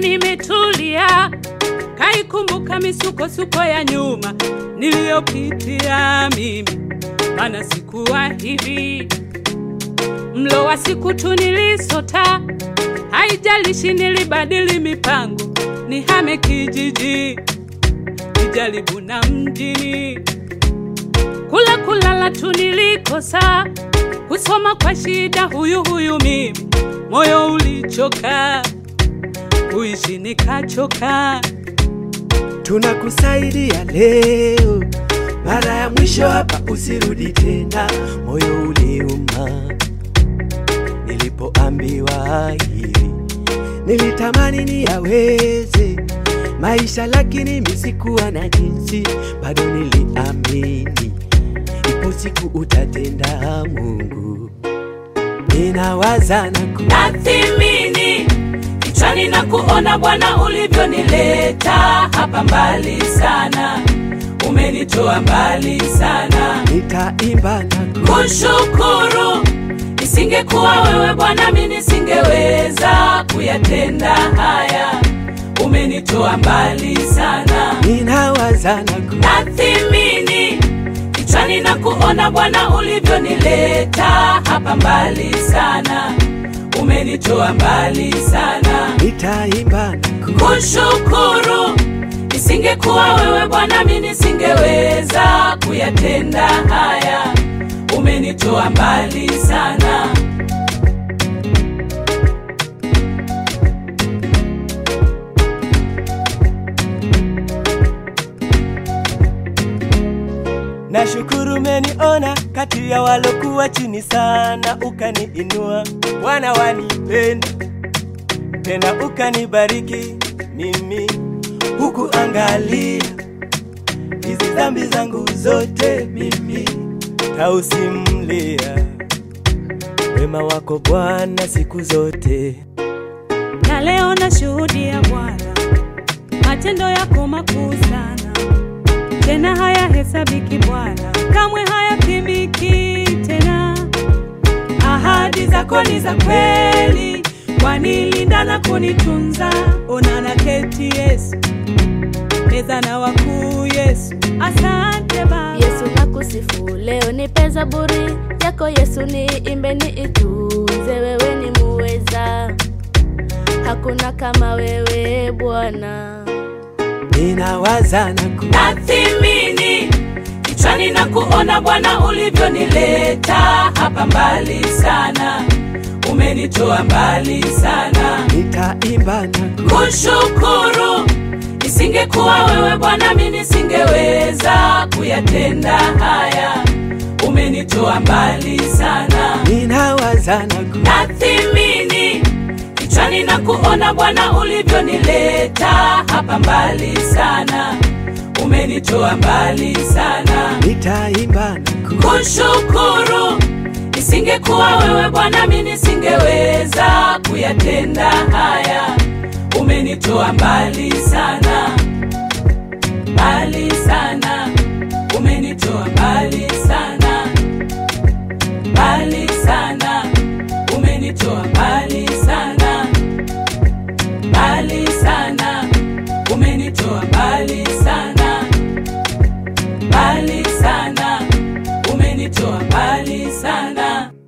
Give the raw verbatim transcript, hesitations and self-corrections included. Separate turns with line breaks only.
nimetulia, kaikumbuka misukosuko ya nyuma niliyopitia mimi, maana sikuwa hivi. Mlo wa siku tu nilisota, haijalishi nilibadili mipango, nihame kijiji, nijaribu na mjini. Kula kulala tu nilikosa, kusoma kwa shida huyu huyu mimi, moyo ulichoka, kuishi nikachoka.
Tunakusaidia leo, mara ya mwisho hapa usirudi tena. Moyo uliuma nilipoambiwa hivi, nilitamani niyaweze maisha, lakini mimi sikuwa na jinsi. Bado niliamini ipo siku utatenda Mungu. Ninawaza na
kunathimini kichwani na kuona Bwana ulivyonileta hapa mbali sana, umenitoa mbali sana.
Nitaimba na
kushukuru, isingekuwa wewe Bwana mimi nisingeweza kuyatenda haya, umenitoa mbali sana.
Ninawaza na
kunathimini kichwani na kuona Bwana ulivyonileta hapa mbali sana, umenitoa mbali sana.
Nitaimba na
kushukuru, isingekuwa wewe Bwana mimi nisingeweza kuyatenda haya, umenitoa mbali sana.
Nashukuru umeniona kati ya walokuwa chini sana, ukaniinua. Bwana wanipenda tena ukanibariki mimi, huku angalia hizi dhambi zangu zote, mimi tausimulia wema wako Bwana siku zote.
Na leo nashuhudia Bwana matendo yako makuu sana, tena haya hesabiki Bwana, kamwe hayapimiki tena. Ahadi zako ni za kweli, wanilinda na kunitunza. Ona na keti Yesu, meza na wakuu Yesu, asante Baba.
Yesu nakusifu leo, nipe zaburi yako Yesu, niimbe niitunze. Wewe ni muweza, hakuna kama wewe Bwana.
Ninawaza na
kunathimini kichwani na kuona Bwana ulivyonileta hapa mbali sana, umenitoa mbali sana.
Nitaimba na
kushukuru, isingekuwa wewe Bwana mimi nisingeweza kuyatenda haya, umenitoa mbali sana.
Ninawaza na
kunathimini kichwani na kuona Bwana ulivyonileta hapa mbali sana, umenitoa mbali sana.
Nitaimba na
kushukuru, isingekuwa wewe Bwana mimi nisingeweza kuyatenda haya, umenitoa mbali sana, mbali sana, umenitoa mbali sana, mbali sana, umenitoa mbali sana, mbali sana, umenitoa mbali sana, mbali sana, umenitoa mbali sana.